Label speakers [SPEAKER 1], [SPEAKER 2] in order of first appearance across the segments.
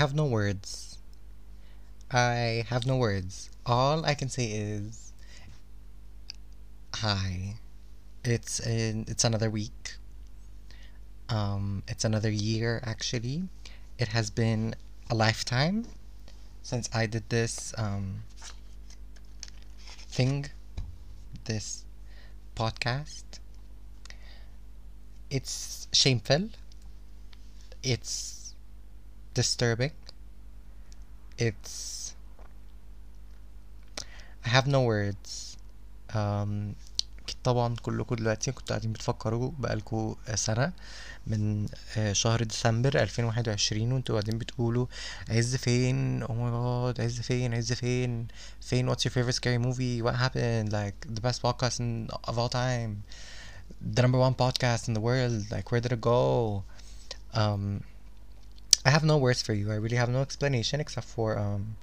[SPEAKER 1] have no words. I have no words. All I can say is hi. It's another week. It's another year actually. It has been a lifetime since I did this thing, this podcast. It's shameful. It's disturbing. It's I have no words. أم طبعا كلكم دلوقتي كنتوا قاعدين بتفكروا بقالكوا سنة من شهر ديسمبر 2021 وانتوا قاعدين بتقولوا عز فين, oh my god, عز فين, what's your favorite scary movie, what happened, like the best podcast of all time, the number one podcast in the world, like where did it go? um I have no words for you. I really have no explanation except for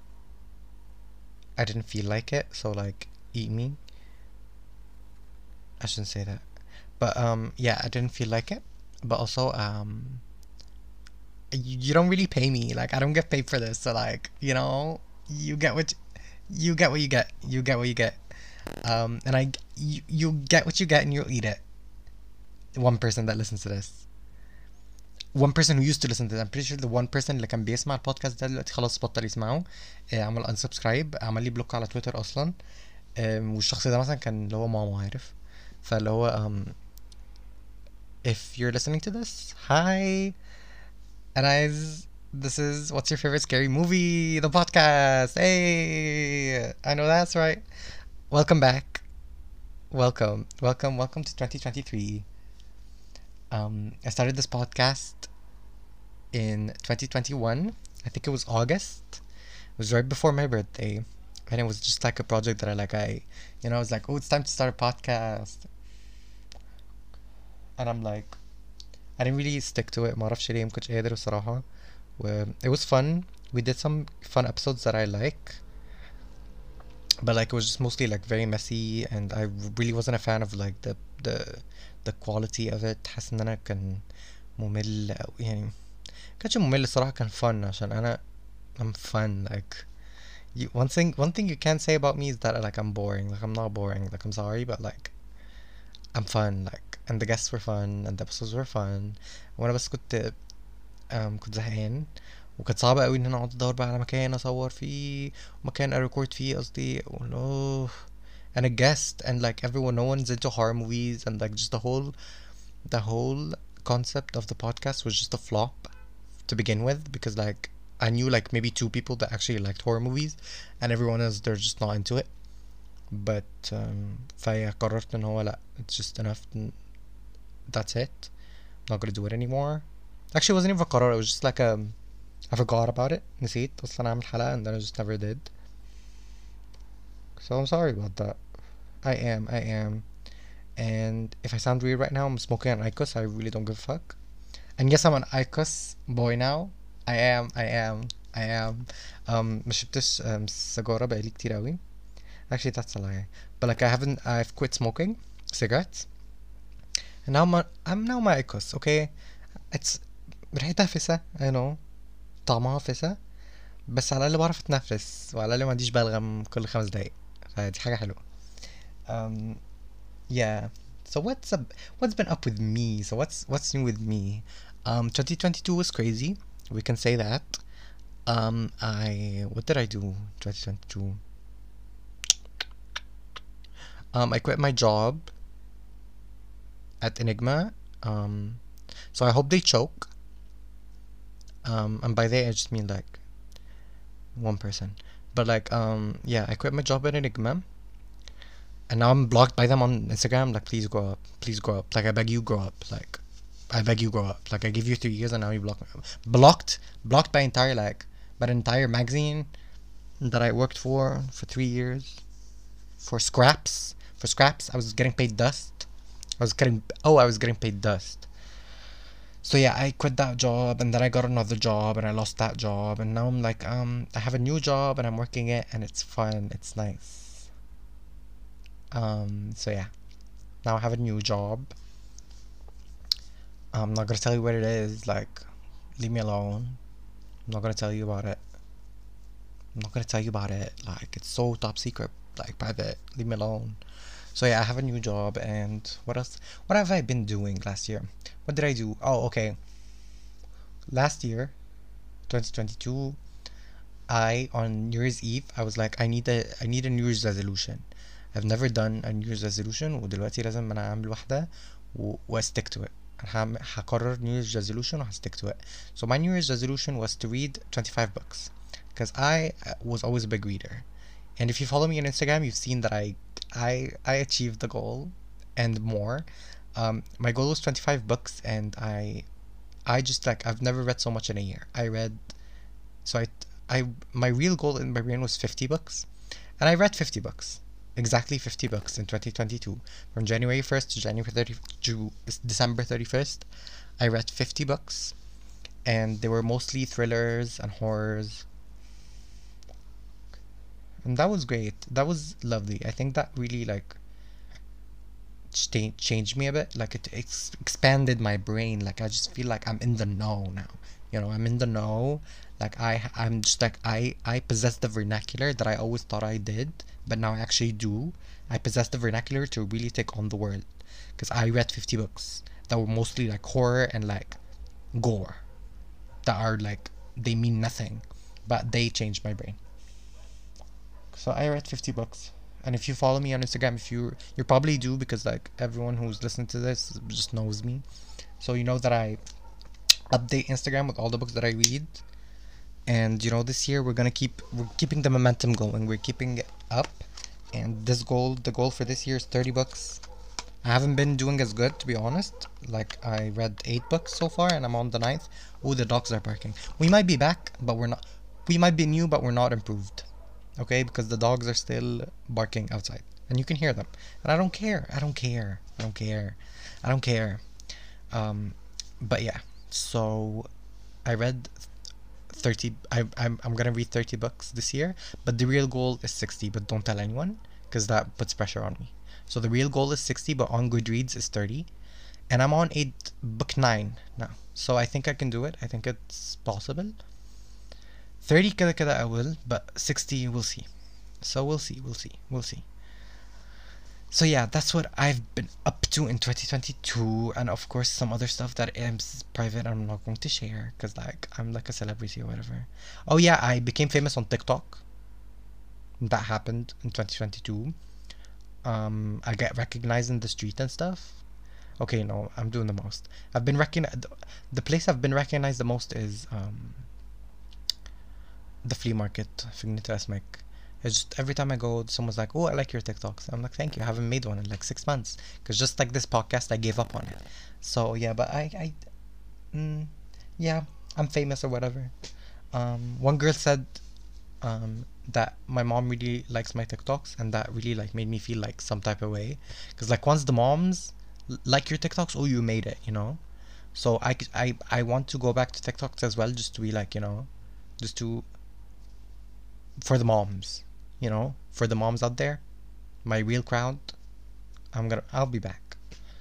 [SPEAKER 1] I didn't feel like it, so like eat me. I shouldn't say that. But yeah, I didn't feel like it. But also you don't really pay me. Like I don't get paid for this. So like, you get what you get what you get. You get what you get. And you get what you get and you'll eat it. One person that listens to this. One person who used to listen to this. I'm pretty sure the one person اللي كان بيسمع البودكاست ده دلوقتي خلاص بطل يسمعه. عمل unsubscribe, عمل لي بلوك على تويتر اصلا. والشخص ده مثلا كان اللي هو ماما عارف. فاللي هو if you're listening to this, hi, and this is What's Your Favorite Scary Movie, the podcast. Hey, I know that's right. Welcome back. Welcome to 2023. I started this podcast in 2021. I think it was August. It was right before my birthday. And it was just like a project that I was like, oh, it's time to start a podcast. And I'm like, I didn't really stick to it. معرفش ليه, مكنتش قادر بصراحة. It was fun. We did some fun episodes that I like. But like it was just mostly like very messy, and I really wasn't a fan of like the quality of it. حاسس ان انا كان ممل أو يعني كانش ممل الصراحة, كان fun عشان I'm fun. Like one thing you can't say about me is that like I'm boring. Like I'm not boring. Like I'm sorry, but like I'm fun. Like and the guests were fun and the episodes were fun. وانا بس كنت زهقان, وكانت صعبة قوي ان انا اقعد ادور بقى على مكان اصور فيه ومكان اريكورد فيه قصدي. oh, and a guest, and like everyone, no one's into horror movies, and like just the whole concept of the podcast was just a flop to begin with, because like I knew like maybe two people that actually liked horror movies, and everyone else, they're just not into it. But فهي قررت ان هو لا, it's just enough, that's it, I'm not gonna do it anymore. Actually it wasn't even a قرار, it was just like I forgot about it, نسيت اصلا اعمل حلقة, and then I just never did. So I'm sorry about that. I am. And if I sound weird right now, I'm smoking an IQOS. I really don't give a fuck. And yes, I'm an IQOS boy now. I am. ما شربتش سيجارة بقالي كتير قوي. Actually, that's a lie. But like I've quit smoking cigarettes. And now I'm now my IQOS, okay? It's ريحتها فسة, I know. طعمها فسة. بس على الأقل بعرف أتنفس, وعلى الأقل ما عنديش بلغم كل 5 دقايق. فدي حاجة حلوة. Um, yeah. So what's been up with me? So what's new with me? 2022 was crazy. We can say that. What did I do 2022? I quit my job at Enigma. So I hope they choke. And by they I just mean like one person. But like yeah, I quit my job at Enigma. And now I'm blocked by them on Instagram. Like, please grow up. Please grow up. Like, I beg you, grow up. Like, I beg you, grow up. Like, I give you 3 years and now you block me. Blocked by an entire magazine that I worked for 3 years. For scraps, I was getting paid dust. I was getting paid dust. So yeah, I quit that job, and then I got another job, and I lost that job, and now I'm like, I have a new job, and I'm working it, and it's fun. It's nice. So yeah, now I have a new job. I'm not gonna tell you what it is, like, leave me alone. I'm not gonna tell you about it. I'm not gonna tell you about it. Like, it's so top secret, like private. Leave me alone. So yeah, I have a new job, and what else? What have I been doing last year? What did I do? Oh, okay. Last year, 2022, on New Year's Eve, I was like, I need a New Year's resolution. I've never done a New Year's resolution, ودلوقتي لازم انا اعمل واحدة و stick to it. هقرر New Year's resolution و stick to it. So my New Year's resolution was to read 25 books, because I was always a big reader. And if you follow me on Instagram, you've seen that I achieved the goal and more. My goal was 25 books, and I just, like, I've never read so much in a year. So my real goal in my brain was 50 books, and I read 50 books. Exactly 50 books in 2022. From January 1st to December 31st, I read 50 books, and they were mostly thrillers and horrors. And that was great. That was lovely. I think that really, like, changed me a bit. Like, it expanded my brain. Like, I just feel like I'm in the know now. You know, I'm in the know. Like, I'm just like, I possess the vernacular that I always thought I did, but now I actually do. I possess the vernacular to really take on the world, because I read 50 books that were mostly like horror and like gore, that are like, they mean nothing, but they changed my brain. So I read 50 books. And if you follow me on Instagram, if you probably do, because like everyone who's listening to this just knows me. So you know that I update Instagram with all the books that I read. And you know, this year we're keeping the momentum going. We're keeping it up. And the goal for this year is 30 books. I haven't been doing as good, to be honest. Like, I read 8 books so far, and I'm on the 9th. Oh, the dogs are barking. We might be back, but we're not. We might be new, but we're not improved. Okay, because the dogs are still barking outside, and you can hear them. And I don't care. I don't care. I don't care. I don't care. But yeah. So I read 30. I'm gonna read 30 books this year, but the real goal is 60. But don't tell anyone, because that puts pressure on me. So the real goal is 60, but on Goodreads is 30, and I'm on book 9 now. So I think I can do it. I think it's possible. 30 كده I will, but 60 we'll see. So we'll see. So yeah, that's what I've been up to in 2022, and of course some other stuff that is private I'm not going to share, because like, I'm like a celebrity or whatever. Oh yeah, I became famous on TikTok. That happened in 2022. I get recognized in the street and stuff. Okay, no, I'm doing the most. I've been recognized. The place I've been recognized the most is the flea market في جنينة الأسماك. It's just every time I go, someone's like, "Oh, I like your TikToks." I'm like, "Thank you. I haven't made one in like 6 months." Because just like this podcast, I gave up on it. So yeah, but yeah, I'm famous or whatever. One girl said that my mom really likes my TikToks, and that really like made me feel like some type of way. Because like, once the moms like your TikToks, oh, you made it, you know. So I want to go back to TikToks as well, just to be like, you know, just to, for the moms, you know, for the moms out there, my real crowd. I'll be back.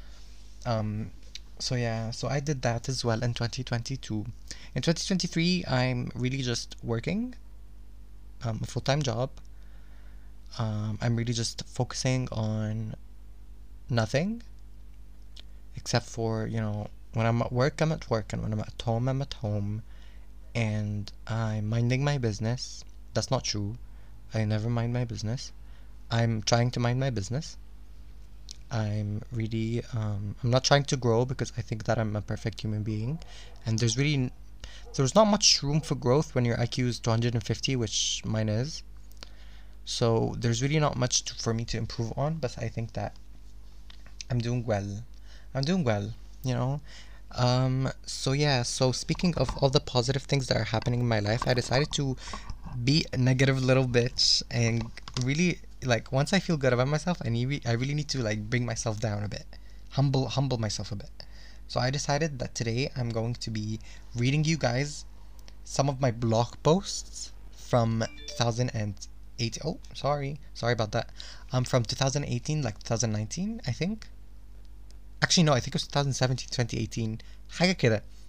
[SPEAKER 1] So yeah, so I did that as well in 2022. In 2023, I'm really just working a full-time job. I'm really just focusing on nothing, except for, you know, when I'm at work, I'm at work, and when I'm at home, I'm at home, and I'm minding my business. That's not true. I never mind my business. I'm trying to mind my business. I'm really, I'm not trying to grow, because I think that I'm a perfect human being, and there's not much room for growth when your IQ is 250, which mine is. So there's really not much for me to improve on, but I think that I'm doing well. You know. So yeah, so speaking of all the positive things that are happening in my life, I decided to be a negative little bitch, and really, like, once I feel good about myself, I really need to like bring myself down a bit, humble myself a bit. So I decided that today I'm going to be reading you guys some of my blog posts from 2008. Oh, sorry about that. From 2018, like 2019, I think. Actually, no, I think it was 2017, 2018. حاجة كده.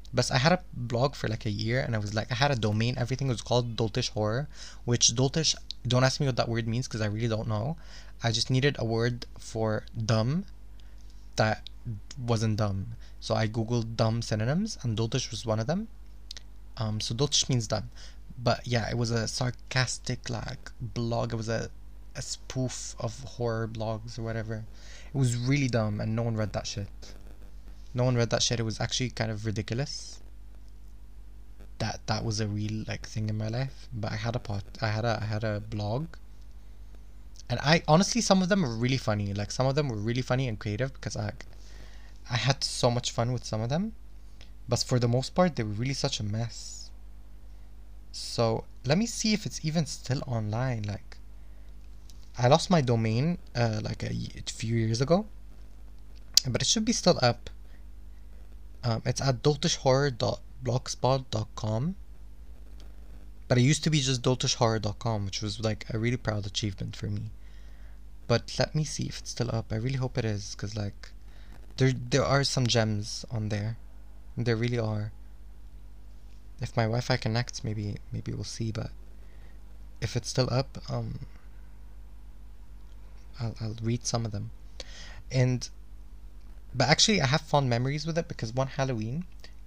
[SPEAKER 1] But I had a blog for like a year, and I had a domain. Everything was called Doltish Horror, which Doltish. Don't ask me what that word means because I really don't know. I just needed a word for dumb that wasn't dumb. So I googled dumb synonyms, and Doltish was one of them. So Doltish means dumb, but yeah, it was a sarcastic like blog. It was a spoof of horror blogs or whatever. It was really dumb, and no one read that shit. No one read that shit. It was actually kind of ridiculous that that was a real like thing in my life. But I had a blog, and I honestly, some of them were really funny. Like some of them were really funny and creative because I had so much fun with some of them. But for the most part, they were really such a mess. So let me see if it's even still online. Like I lost my domain like a few years ago, but it should be still up. It's at doltishhorror.blogspot.com. But it used to be just doltishhorror.com, which was like a really proud achievement for me. But let me see if it's still up. I really hope it is, because like there are some gems on there. There really are. If my Wi-Fi connects, maybe we'll see. But if it's still up, I'll read some of them. And but actually, I have fond memories with it because one Halloween,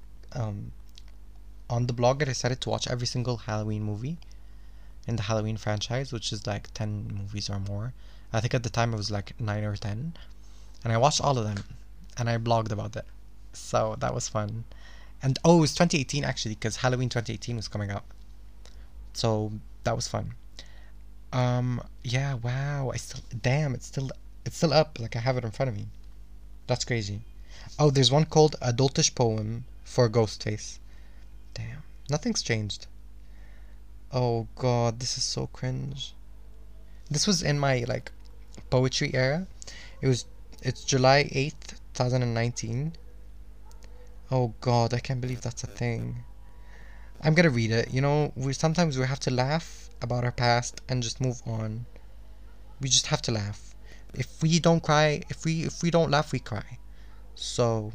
[SPEAKER 1] on the blog, I decided to watch every single Halloween movie in the Halloween franchise, which is like 10 movies or more. I think at the time it was like 9 or 10. And I watched all of them and I blogged about it. So that was fun. And oh, it was 2018 actually, because Halloween 2018 was coming out. So that was fun. Yeah, wow. Damn, it's still up. Like I have it in front of me. That's crazy. Oh, there's one called Adultish Poem for Ghostface. Damn, nothing's changed. Oh god, this is so cringe. This was in my like poetry era. It's July 8th, 2019. Oh god, I can't believe that's a thing. I'm gonna read it. You know, sometimes we have to laugh about our past and just move on. We just have to laugh. If we don't cry, if we don't laugh, we cry. So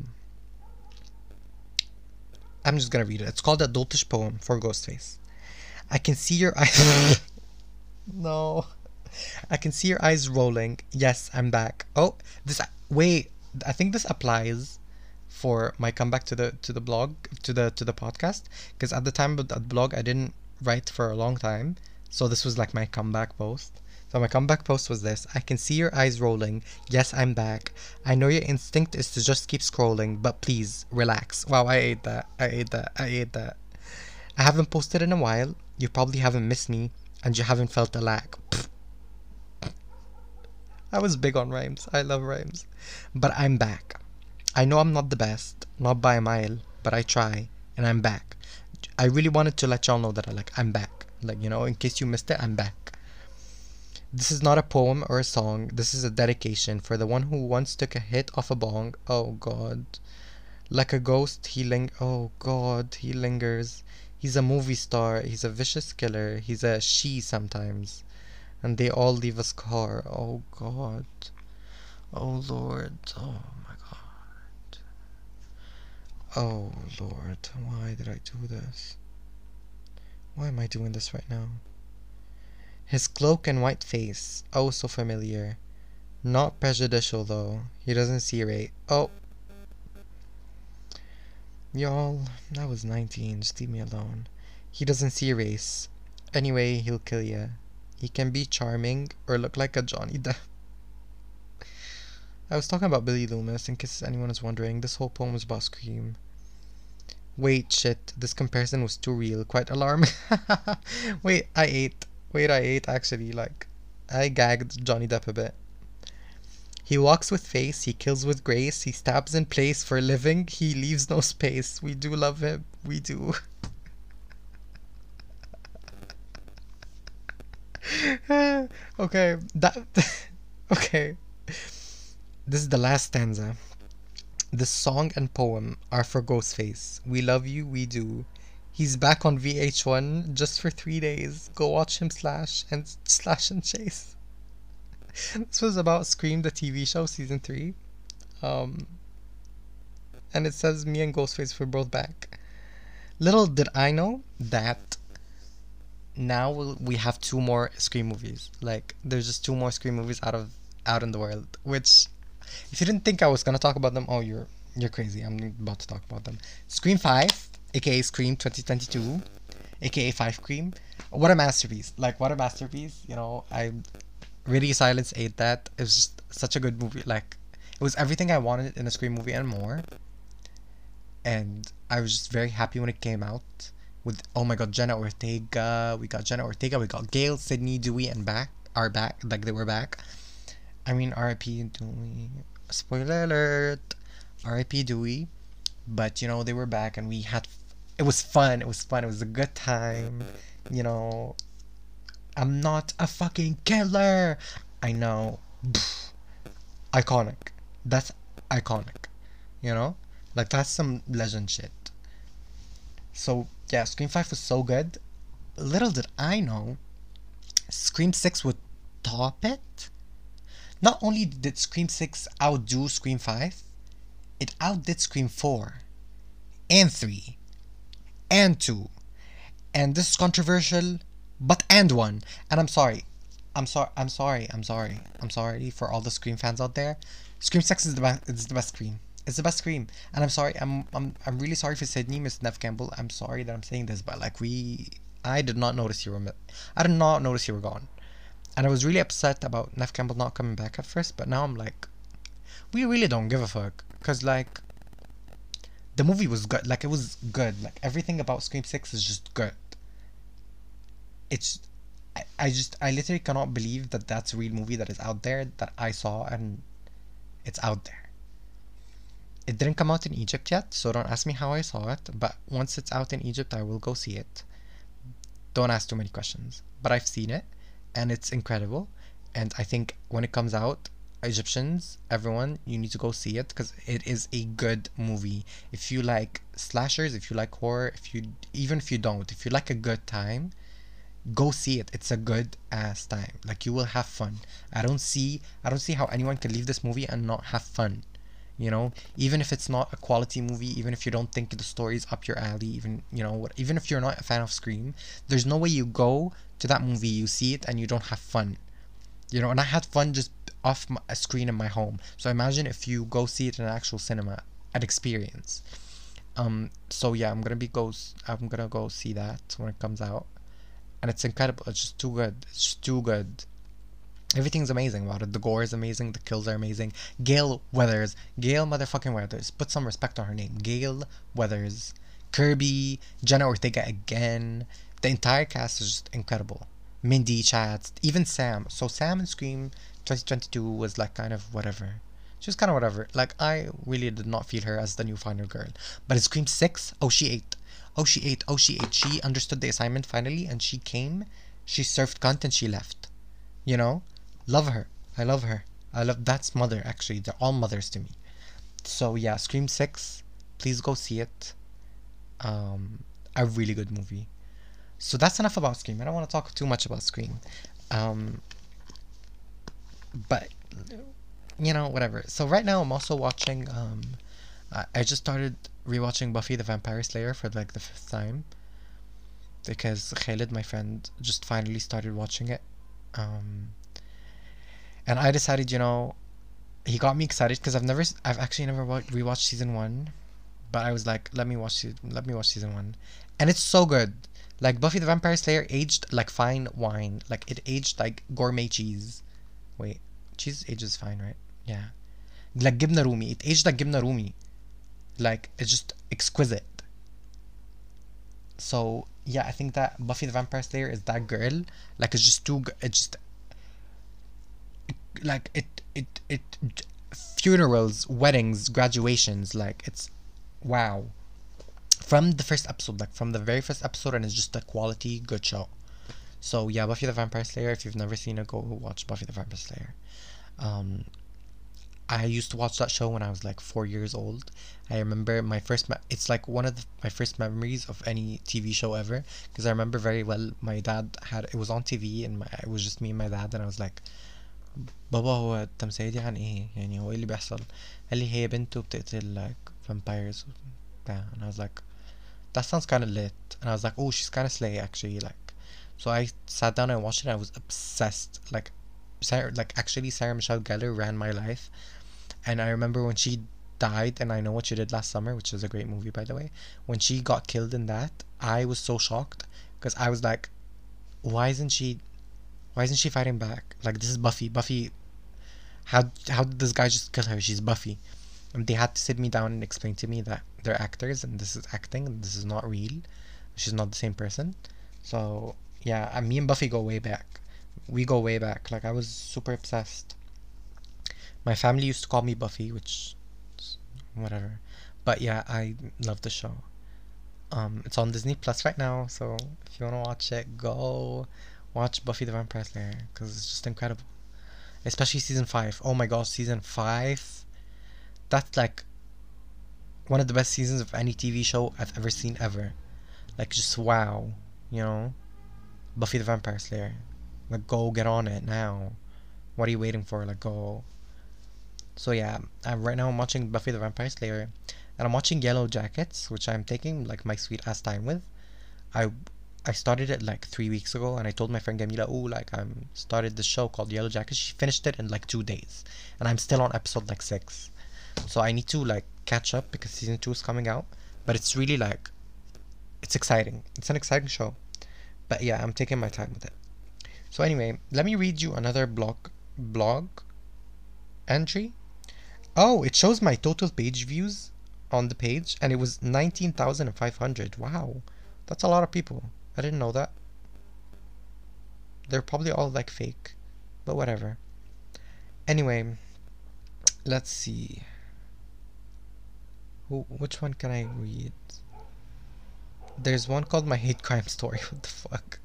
[SPEAKER 1] I'm just gonna read it. It's called Adultish Poem for Ghostface. I can see your eyes. No. I can see your eyes rolling. Yes, I'm back. Oh, wait. I think this applies for my comeback to the blog, to the podcast, because at the time of the blog I didn't write for a long time. So this was like my comeback post. So my comeback post was this: I can see your eyes rolling. Yes, I'm back. I know your instinct is to just keep scrolling, but please relax. Wow, I ate that. I ate that. I ate that. I haven't posted in a while. You probably haven't missed me, and you haven't felt the lack. I was big on rhymes. I love rhymes. But I'm back. I know I'm not the best, not by a mile, but I try, and I'm back. I really wanted to let y'all know that I'm back. Like, you know, in case you missed it, I'm back. This is not a poem or a song. This is a dedication for the one who once took a hit off a bong. Oh god. Like a ghost, oh god, he lingers. He's a movie star. He's a vicious killer. He's a she sometimes. And they all leave a scar. Oh god. Oh lord. Oh my god. Oh lord. Why did I do this? Why am I doing this right now? His cloak and white face. Oh, so familiar. Not prejudicial though. He doesn't see right. Oh. Y'all, I was 19. Just leave me alone. He doesn't see race. Anyway, he'll kill ya. He can be charming or look like a Johnny Depp. I was talking about Billy Loomis, in case anyone is wondering. This whole poem was about Scream. Wait, shit. This comparison was too real. Quite alarming. Wait, I ate, actually. Like, I gagged Johnny Depp a bit. He walks with face, he kills with grace, he stabs in place for a living, he leaves no space. We do love him. We do. Okay, okay. This is the last stanza. This song and poem are for Ghostface. We love you, we do. He's back on VH1 just for 3 days. Go watch him slash and chase. This was about Scream, the TV show, season 3. and it says me and Ghostface were both back. Little did I know that now we have two more Scream movies. Like there's just two more Scream movies out in the world. Which, if you didn't think I was gonna talk about them, oh you're crazy. I'm about to talk about them. Scream 5, aka Scream 2022, aka 5 Scream. What a masterpiece! Like what a masterpiece. You know, I really Silence ate that. It was just such a good movie. Like it was everything I wanted in a Scream movie and more. And I was just very happy when it came out. With oh my god, Jenna Ortega. We got Jenna Ortega. We got Gail, Sydney, Dewey, and back are back. Like they were back. I mean, R.I.P. Dewey. Spoiler alert. R.I.P. Dewey. But you know they were back, and we had. It was fun. It was fun. It was a good time. You know, I'm not a fucking killer. I know. Iconic. That's iconic. You know, like that's some legend shit. So yeah, Scream 5 was so good. Little did I know, Scream 6 would top it. Not only did Scream 6 outdo Scream 5, it outdid Scream 4 and 3 and 2. And this is controversial, but and 1. And I'm sorry. I'm sorry for all the Scream fans out there. Scream 6 is the best. It's the best Scream. It's the best Scream. And I'm sorry. I'm really sorry for Sydney, Miss Nev Campbell. I'm sorry that I'm saying this, but like I did not notice you were. I did not notice you were gone. And I was really upset about Nev Campbell not coming back at first, but now I'm like, we really don't give a fuck, cause like, the movie was good. Like it was good. Like everything about Scream 6 is just good. It's I literally cannot believe that that's a real movie that is out there that I saw, and it's out there. It didn't come out in Egypt yet, so don't ask me how I saw it, but once it's out in Egypt I will go see it. Don't ask too many questions. But I've seen it, and it's incredible. And I think when it comes out, Egyptians, everyone, you need to go see it because it is a good movie. If you like slashers, if you like horror, even if you don't, if you like a good time, go see it. It's a good ass time. Like you will have fun. I don't see how anyone can leave this movie and not have fun. You know, even if it's not a quality movie, even if you don't think the story's up your alley, even you know what, even if you're not a fan of Scream, there's no way you go to that movie, you see it, and you don't have fun. You know, and I had fun just off a screen in my home. So imagine if you go see it in an actual cinema, an experience. So yeah, I'm gonna go see that when it comes out, and it's incredible. It's just too good. It's just too good. Everything's amazing about it. The gore is amazing. The kills are amazing. Gale motherfucking Weathers. Put some respect on her name. Gale Weathers. Kirby, Jenna Ortega again. The entire cast is just incredible. Mindy, Chad, even Sam. So Sam in Scream 2022 was like kind of whatever. She was kind of whatever. Like I really did not feel her as the new final girl. But in Scream 6, oh she ate. Oh she ate. Oh she ate. She understood the assignment finally, and she came. She served cunt and she left. You know? Love her. I love her. That's mother actually. They're all mothers to me. So yeah, Scream 6, please go see it. A really good movie. So that's enough about Scream. I don't want to talk too much about Scream. Um but you know, whatever. So right now I'm also watching I just started rewatching Buffy the Vampire Slayer for like the fifth time because Khalid, my friend, just finally started watching it. And I decided, you know, he got me excited because I've actually never rewatched season one, but I was like, let me watch season one, and it's so good. Like Buffy the Vampire Slayer aged like fine wine, like it aged like gourmet cheese. Wait, cheese ages fine, right? Yeah, like Gibna Rumi. It aged like Gibna Rumi. Like it's just exquisite. So yeah, I think that Buffy the Vampire Slayer is that girl. Like it's just too. It's just like it funerals, weddings, graduations, like it's wow. From the first episode, like from the very first episode, and it's just a quality good show. So yeah, Buffy the Vampire Slayer, if you've never seen it, go watch Buffy the Vampire Slayer. um I used to watch that show when I was like 4 years old. I remember my first it's like one of my first memories of any TV show ever, because I remember very well my dad had it was on TV, and it was just me and my dad, and I was like, بابا هو التمثيلية دي عن ايه يعني، هو ايه اللي بيحصل؟ قال لي هي بنت وبتقتل vampires. Yeah, and I was like, that sounds kind of lit. And I was like, oh, she's kind of slay actually. Like, so I sat down and watched it. And I was obsessed. Like, actually, Sarah Michelle Gellar ran my life. And I remember when she died, and I Know What You Did Last Summer, which is a great movie by the way. When she got killed in that, I was so shocked because I was like, why isn't she? Why isn't she fighting back? Like, this is Buffy. Buffy. How did this guy just kill her? She's Buffy. And they had to sit me down and explain to me that they're actors and this is acting and this is not real. She's not the same person. So yeah, me and Buffy go way back. We go way back. Like, I was super obsessed. My family used to call me Buffy, which whatever. But yeah, I love the show. It's on Disney Plus right now, so if you wanna watch it, go watch Buffy the Vampire Slayer because it's just incredible. Especially season 5. Oh my gosh, season 5. That's like one of the best seasons of any TV show I've ever seen ever. Like, just wow, you know? Buffy the Vampire Slayer. Like, go get on it now. What are you waiting for? Like, go. So yeah, right now I'm watching Buffy the Vampire Slayer, and I'm watching Yellow Jackets, which I'm taking like my sweet ass time with. I I started it like 3 weeks ago, and I told my friend Gamila, oh, like I'm started this show called Yellow Jackets. She finished it in like 2 days, and I'm still on episode like 6. So I need to like catch up because season 2 is coming out. But it's really like, it's exciting. It's an exciting show. But yeah, I'm taking my time with it. So anyway, let me read you another blog entry. Oh, it shows my total page views on the page, and it was 19,500. Wow, that's a lot of people. I didn't know that. They're probably all like fake, but whatever. Anyway, let's see. Which one can I read? There's one called My Hate Crime Story. What the fuck?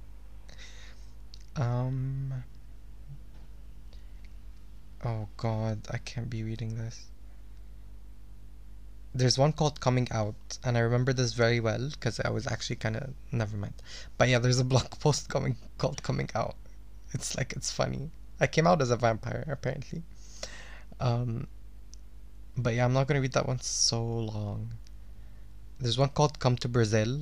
[SPEAKER 1] Oh god, I can't be reading this. There's one called Coming Out, and I remember this very well because I was actually kind of, never mind. But yeah, there's a blog post called Coming Out. It's like, it's funny. I came out as a vampire apparently. Um, but yeah, I'm not gonna read that one so long. There's one called Come to Brazil,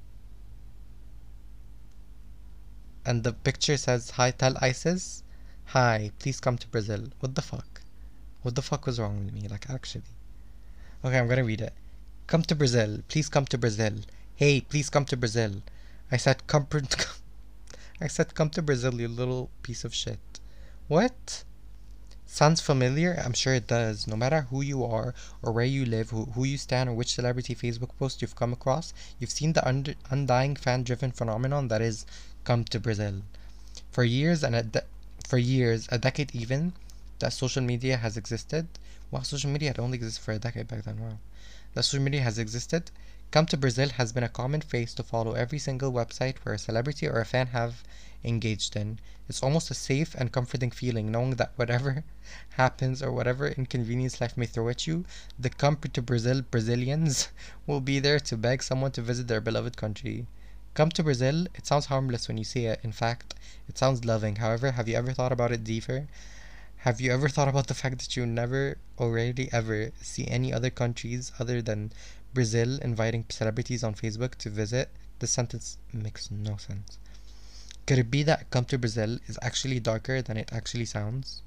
[SPEAKER 1] and the picture says, "Hi, tell ISIS, hi, please come to Brazil." What the fuck? What the fuck was wrong with me? Like, actually. Okay, I'm gonna read it. Come to Brazil. Please come to Brazil. Hey, please come to Brazil. I said I said come to Brazil, you little piece of shit. What? Sounds familiar? I'm sure it does. No matter who you are, or where you live, who you stand, or which celebrity Facebook post you've come across, you've seen the undying fan-driven phenomenon that is come to Brazil. For years, a decade even, that social media has existed. Wow, social media had only existed for a decade back then. Wow. That social media has existed. Come to Brazil has been a common phrase to follow every single website where a celebrity or a fan have engaged in. It's almost a safe and comforting feeling knowing that whatever happens or whatever inconvenience life may throw at you, the Come to Brazil Brazilians will be there to beg someone to visit their beloved country. Come to Brazil, it sounds harmless when you say it. In fact, it sounds loving. However, have you ever thought about it deeper? Have you ever thought about the fact that you never or rarely ever see any other countries other than Brazil inviting celebrities on Facebook to visit? This sentence makes no sense. Could it be that Come to Brazil is actually darker than it actually sounds?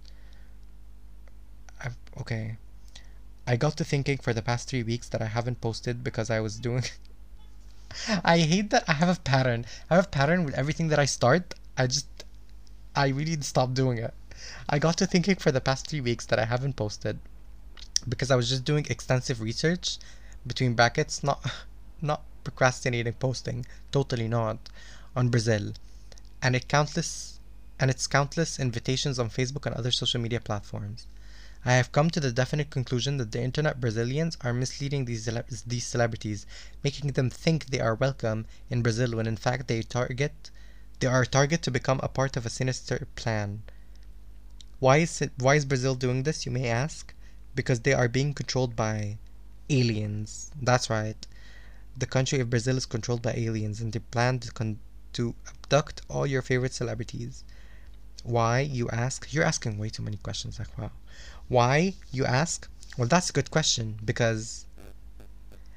[SPEAKER 1] Okay. I got to thinking for the past 3 weeks that I haven't posted because I was doing... I hate that I have a pattern. I have a pattern with everything that I start. I really stopped doing it. I got to thinking for the past 3 weeks that I haven't posted because I was just doing extensive research, between brackets, not procrastinating posting, totally not, on Brazil, and its countless invitations on Facebook and other social media platforms. I have come to the definite conclusion that the internet Brazilians are misleading these celebrities, making them think they are welcome in Brazil when in fact they are a target to become a part of a sinister plan. Why is Brazil doing this, you may ask? Because they are being controlled by aliens. That's right. The country of Brazil is controlled by aliens, and they plan to abduct all your favorite celebrities. Why, you ask? You're asking way too many questions, like, wow. Why, you ask? Well, that's a good question, because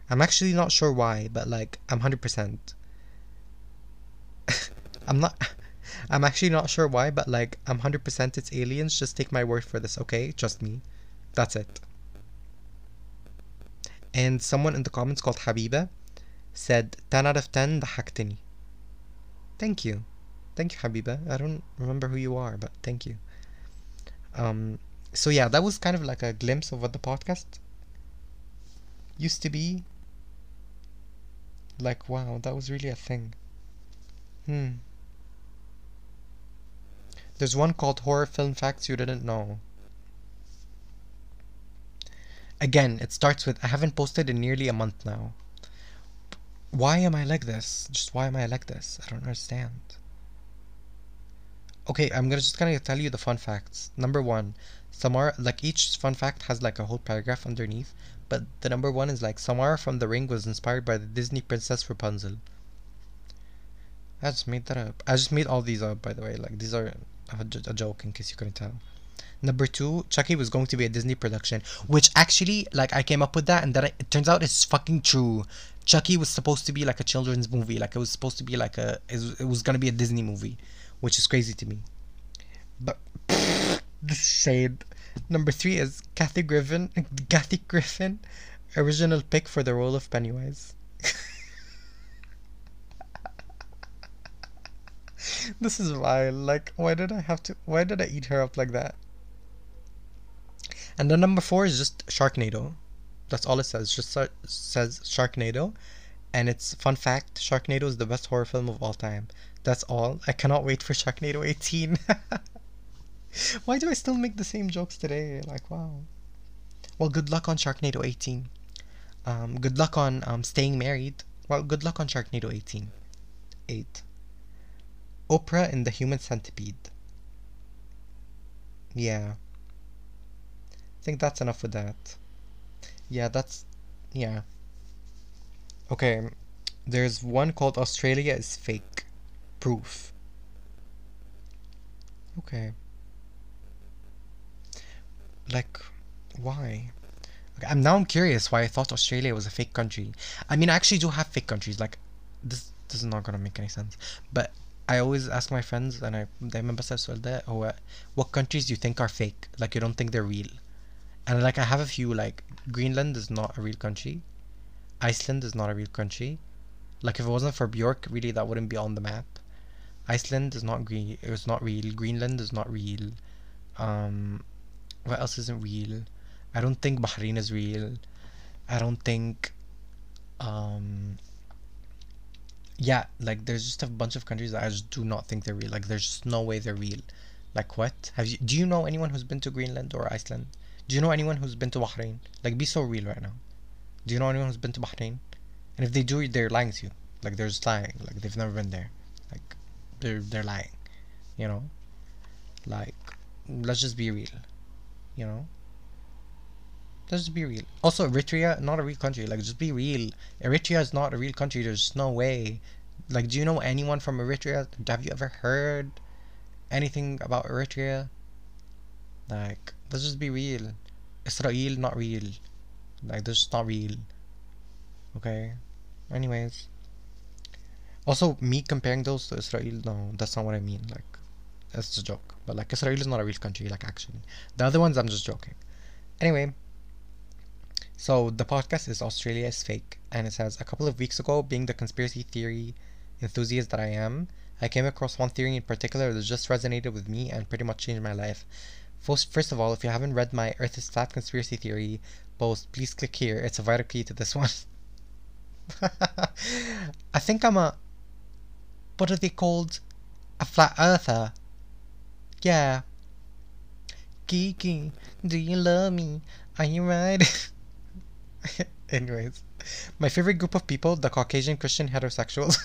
[SPEAKER 1] I'm actually not sure why, but like I'm 100%. I'm not. I'm actually not sure why, but like I'm 100% it's aliens. Just take my word for this, okay? Trust me. That's it. And someone in the comments called Habiba said 10 out of 10 ضحكتني. Thank you. Thank you, Habiba. I don't remember who you are, but thank you. Um, so yeah, that was kind of like a glimpse of what the podcast used to be. Like, wow, that was really a thing. Hmm. There's one called Horror Film Facts You Didn't Know. Again, it starts with I haven't posted in nearly a month now. Why am I like this? Just why am I like this? I don't understand. Okay, I'm gonna tell you the fun facts. Number one, Samara, like each fun fact has like a whole paragraph underneath, but the number one is like Samara from The Ring was inspired by the Disney princess Rapunzel. I just made that up. I just made all these up, by the way. Like these are a joke in case you couldn't tell. Number two, Chucky was going to be a Disney production, which actually, like, I came up with that, and then it turns out it's fucking true. Chucky was supposed to be like a children's movie, like it was supposed to be like it was gonna be a Disney movie, which is crazy to me. But the shade. Number three is Kathy Griffin, original pick for the role of Pennywise. This is wild. Like, why did I have to? Why did I eat her up like that? And then number four is just Sharknado. That's all it says. Just says Sharknado. And it's fun fact, Sharknado is the best horror film of all time. That's all. I cannot wait for Sharknado 18. Why do I still make the same jokes today? Like, wow. Well, good luck on Sharknado 18. Good luck on staying married. Well, good luck on Sharknado 18. 8. Oprah in The Human Centipede. Yeah. I think that's enough with that. Yeah, that's... Yeah. Okay. There's one called Australia is Fake. Proof. Okay. Like, why? Okay, I'm curious why I thought Australia was a fake country. I mean, I actually do have fake countries. Like, this is not gonna make any sense. But I always ask my friends, and I دايما بسأل السؤال ده هو what countries do you think are fake? Like you don't think they're real? And like I have a few. Like Greenland is not a real country. Iceland is not a real country. Like if it wasn't for Bjork, really that wouldn't be on the map. Iceland is not green. It's not real. Greenland is not real. Um, what else isn't real? I don't think Bahrain is real. I don't think um yeah, like there's just a bunch of countries that I just do not think they're real. Like there's just no way they're real. Like what? Do you know anyone who's been to Greenland or Iceland? Do you know anyone who's been to Bahrain? Like be so real right now. Do you know anyone who's been to Bahrain? And if they do, they're lying to you. Like they're just lying. Like they've never been there. Like they're lying. You know? Like let's just be real. You know? Let's just be real. Also, Eritrea, not a real country. Like, just be real. Eritrea is not a real country. There's no way. Like, do you know anyone from Eritrea? Have you ever heard anything about Eritrea? Like, let's just be real. Israel, not real. Like, this is not real. Okay? Anyways. Also, me comparing those to Israel, no, that's not what I mean. Like, that's a joke. But, like, Israel is not a real country, like, actually. The other ones, I'm just joking. Anyway. So the podcast is Australia is Fake, and it says a couple of weeks ago, being the conspiracy theory enthusiast that I am, I came across one theory in particular that just resonated with me and pretty much changed my life. First of all, if you haven't read my Earth is Flat conspiracy theory post, please click here. It's a vital key to this one. I think I'm a... What are they called? A flat earther. Yeah. Kiki, do you love me? Are you right? Anyways, my favorite group of people, the Caucasian Christian heterosexuals,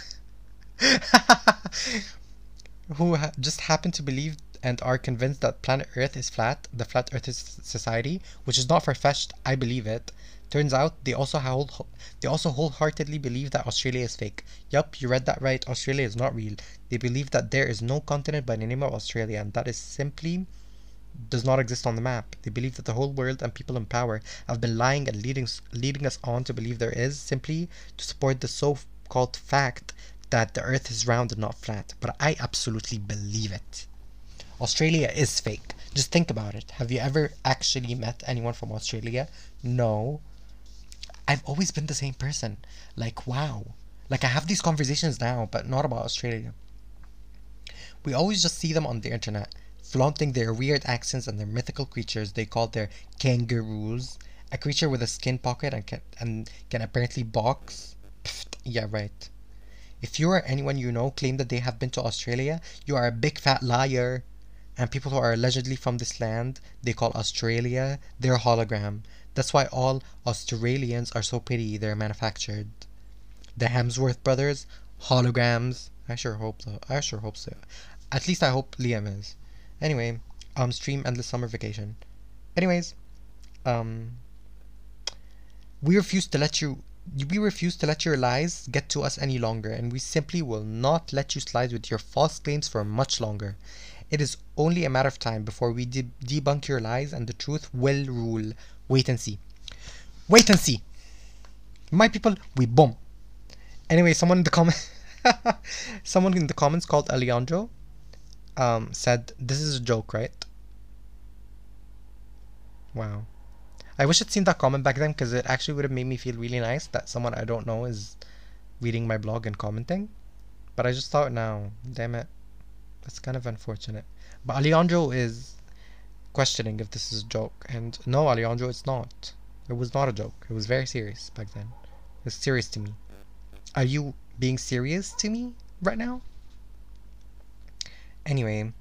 [SPEAKER 1] who just happen to believe and are convinced that planet Earth is flat, the Flat Earthist Society, which is not far-fetched, I believe it. Turns out they also wholeheartedly believe that Australia is fake. Yup, you read that right. Australia is not real. They believe that there is no continent by the name of Australia, and that is simply does not exist on the map. They believe that the whole world and people in power have been lying and leading us on to believe there is, simply to support the so-called fact that the earth is round and not flat. But I absolutely believe it. Australia is fake. Just think about it. Have you ever actually met anyone from Australia? No. I've always been the same person. Like, wow. Like, I have these conversations now, but not about Australia. We always just see them on the internet, flaunting their weird accents and their mythical creatures they call their kangaroos. A creature with a skin pocket and can apparently box. Pfft, yeah, right. If you or anyone you know claim that they have been to Australia, you are a big fat liar. And people who are allegedly from this land, they call Australia their hologram. That's why all Australians are so pretty, they're manufactured. The Hemsworth brothers, holograms. I sure hope so. I sure hope so. At least I hope Liam is. Anyway, stream Endless Summer Vacation. Anyways, we refuse to let your lies get to us any longer, and we simply will not let you slide with your false claims for much longer. It is only a matter of time before we debunk your lies and the truth will rule. Wait and see. Wait and see. My people, we boom. Anyway, someone in the comments called Alejandro said, "This is a joke, right?" Wow. I wish I'd seen that comment back then, because it actually would have made me feel really nice that someone I don't know is reading my blog and commenting. But I just thought now, damn it. That's kind of unfortunate. But Alejandro is questioning if this is a joke. And no, Alejandro, it's not. It was not a joke. It was very serious back then. It was serious to me. Are you being serious to me right now? Anyway.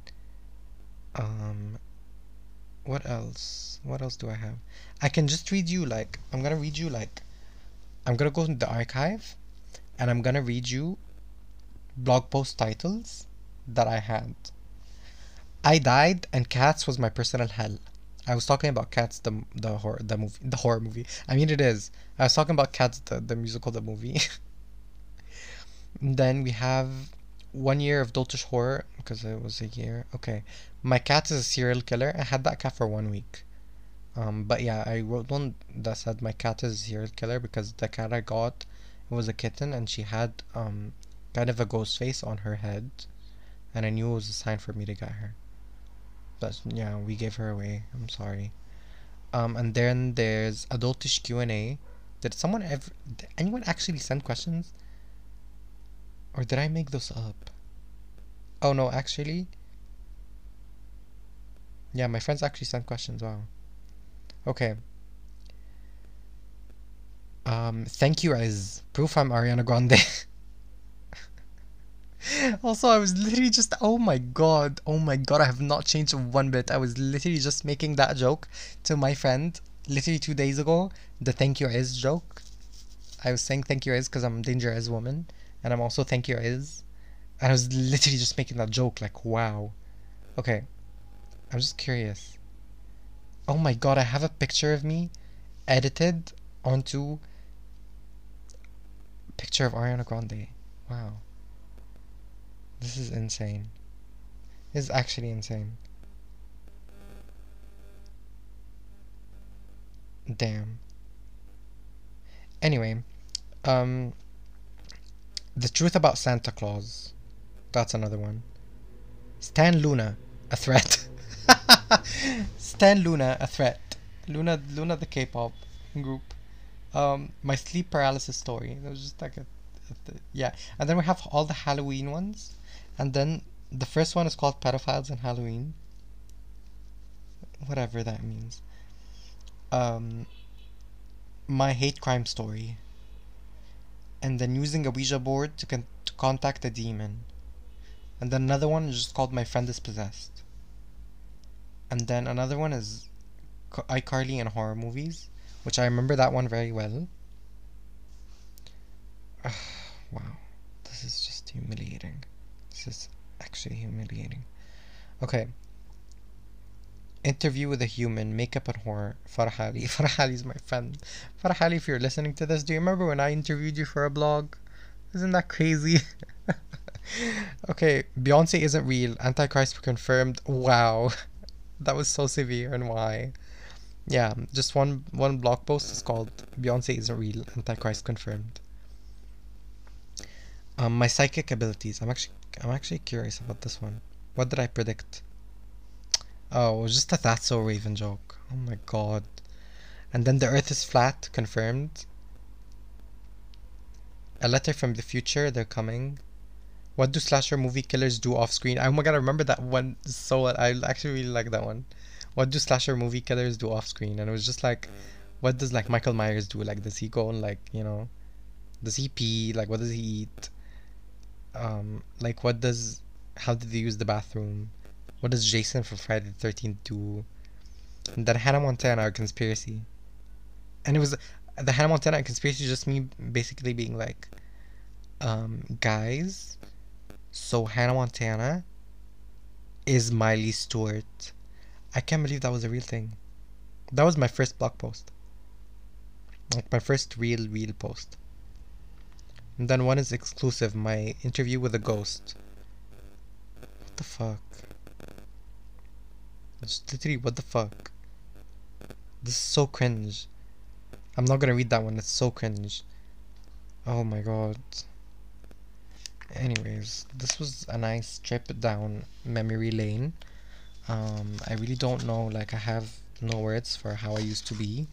[SPEAKER 1] What else? What else do I have? I can just read you, like, I'm gonna go into the archive and I'm gonna read you blog post titles that I had. I died and Cats was my personal hell. I was talking about Cats, the horror movie. I mean, it is. I was talking about Cats, the musical, the movie. And then we have 1 year of Doltish horror, because it was a year. Okay, my cat is a serial killer. I had that cat for 1 week. But yeah, I wrote one that said my cat is a serial killer because the cat I got, it was a kitten and she had kind of a ghost face on her head, and I knew it was a sign for me to get her. But yeah, we gave her away. I'm sorry. And then there's Adultish Q&A. Did anyone actually send questions? Or did I make those up? Oh no, actually. Yeah, my friends actually sent questions. Wow. Okay. Thank you as proof I'm Ariana Grande. Also, I was literally just, oh my god, I have not changed one bit. I was literally just making that joke to my friend literally 2 days ago. The thank you is joke. I was saying thank you is because I'm Danger as woman, and I'm also thank you is. And I was literally just making that joke, like, wow. Okay, I'm just curious. Oh my god, I have a picture of me edited onto a picture of Ariana Grande. Wow. This is insane. This is actually insane. Damn. Anyway, the truth about Santa Claus. That's another one. Stan Luna, a threat. Stan Luna, a threat. Luna the K-pop group. My sleep paralysis story. That was just like yeah. And then we have all the Halloween ones. And then the first one is called Pedophiles and Halloween. Whatever that means. My hate crime story. And then using a Ouija board to contact a demon. And then another one is just called My Friend is Possessed. And then another one is iCarly in horror movies, which I remember that one very well. Wow. This is just humiliating. This is actually humiliating. Okay. Interview with a human, makeup and horror. Farah Ali. Farah Ali is my friend. Farah Ali, if you're listening to this, do you remember when I interviewed you for a blog? Isn't that crazy? Okay, Beyonce isn't real. Antichrist confirmed. Wow. That was so severe, and why? Yeah, just one blog post is called "Beyonce isn't real, Antichrist confirmed." My psychic abilities. I'm actually curious about this one. What did I predict? Oh, it was just a "That's So Raven" joke. Oh my god. And then the Earth is flat, confirmed. A letter from the future, they're coming. What do slasher movie killers do off screen? Oh my god, I remember that one so well. I actually really like that one. What do slasher movie killers do off screen? And it was just like, what does like Michael Myers do? Like, does he go and like, does he pee? Like, what does he eat? Like, how did they use the bathroom? What does Jason from Friday the 13th do? And then Hannah Montana, a conspiracy. And it was, the Hannah Montana conspiracy, just me basically being like, guys, so Hannah Montana is Miley Stewart. I can't believe that was a real thing. That was my first blog post. Like my first real post. And then one is exclusive, my interview with a ghost. What the fuck? Just literally, what the fuck? This is so cringe. I'm not gonna read that one, it's so cringe. Oh my god. Anyways, this was a nice trip down memory lane. I really don't know, like I have no words for how I used to be.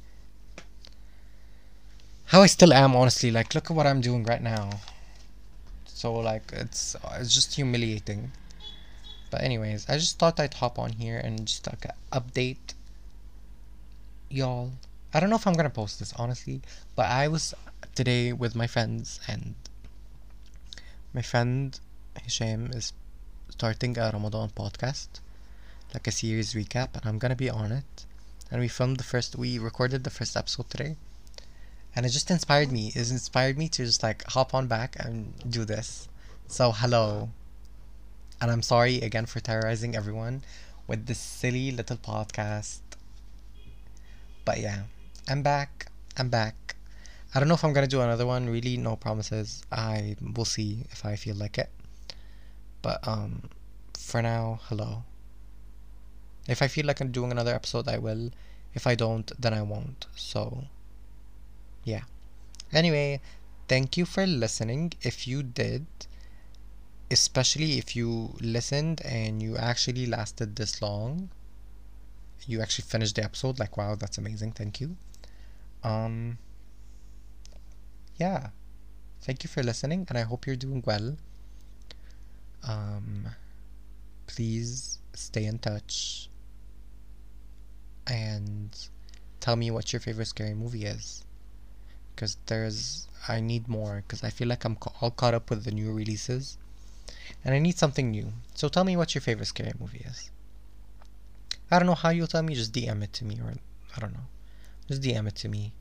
[SPEAKER 1] How I still am, honestly. Like, look at what I'm doing right now. So like it's just humiliating. But anyways, I just thought I'd hop on here and just like update y'all. I don't know if I'm gonna post this honestly, but I was today with my friends, and my friend Hisham is starting a Ramadan podcast, like a series recap, and I'm gonna be on it. And we recorded the first episode today, and it just inspired me. It inspired me to just like hop on back and do this. So hello, and I'm sorry again for terrorizing everyone with this silly little podcast. But yeah, I'm back. I'm back. I don't know if I'm gonna do another one. Really, no promises. I will see if I feel like it. But for now, hello. If I feel like I'm doing another episode, I will. If I don't, then I won't. So, yeah. Anyway, thank you for listening. If you did, especially if you listened and you actually lasted this long, you actually finished the episode. Like, wow, that's amazing. Thank you. Yeah. Thank you for listening, and I hope you're doing well. Please stay in touch and tell me what your favorite scary movie is, because I need more, because I feel like I'm all caught up with the new releases and I need something new. So tell me what your favorite scary movie is. I don't know how you'll tell me, just DM it to me, or I don't know, just DM it to me.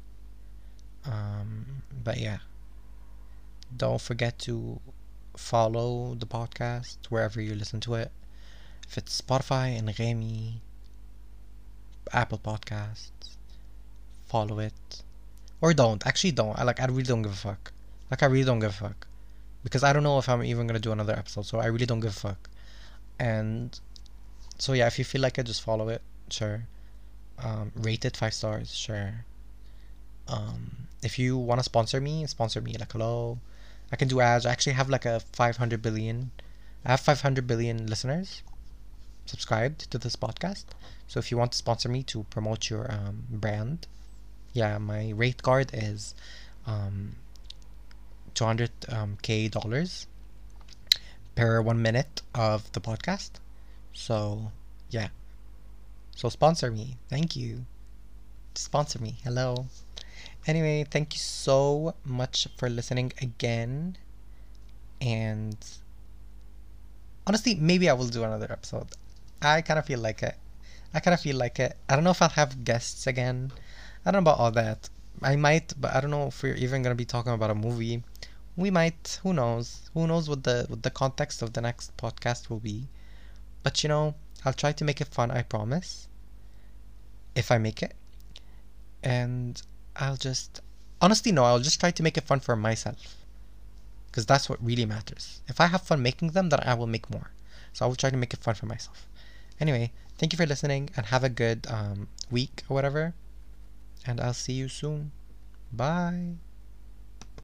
[SPEAKER 1] But yeah, don't forget to follow the podcast wherever you listen to it. If it's Spotify, Anghami, Apple Podcasts, follow it. Or don't. Actually don't. I really don't give a fuck. Like, I really don't give a fuck. Because I don't know if I'm even gonna do another episode, so I really don't give a fuck. And so yeah, if you feel like it, just follow it. Sure. Rate it 5 stars. Sure. If you wanna sponsor me. Like, hello. I can do ads. I actually have like I have 500 billion listeners subscribed to this podcast. So if you want to sponsor me to promote your brand, yeah, my rate card is 200k dollars per 1 minute of the podcast. So yeah, so sponsor me. Thank you. Sponsor me. Hello. Anyway, thank you so much for listening again. And honestly, maybe I will do another episode. I kind of feel like it. I don't know if I'll have guests again. I don't know about all that. I might, but I don't know if we're even gonna be talking about a movie. We might. Who knows? Who knows what the context of the next podcast will be? But I'll try to make it fun. I promise. If I make it, and I'll just I'll just try to make it fun for myself, because that's what really matters. If I have fun making them, then I will make more. So I will try to make it fun for myself. Anyway, thank you for listening and have a good week or whatever. And I'll see you soon. Bye.